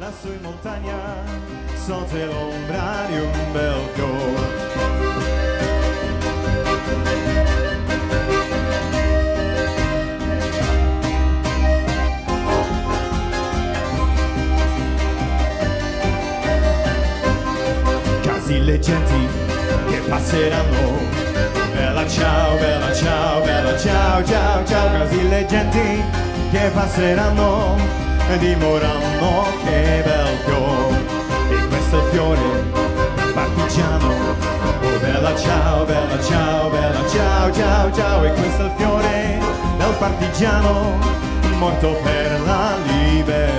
lassù in montagna, sotto l'ombra di un bel fiore. Casi le genti che passeranno, bella ciao, bella ciao, bella ciao, ciao, ciao. Casi le genti che passeranno e dimoranno che bel fiore. E questo è il fiore partigiano. Oh bella ciao, bella ciao, bella ciao, ciao, ciao. E questo è il fiore del partigiano morto per la libertà.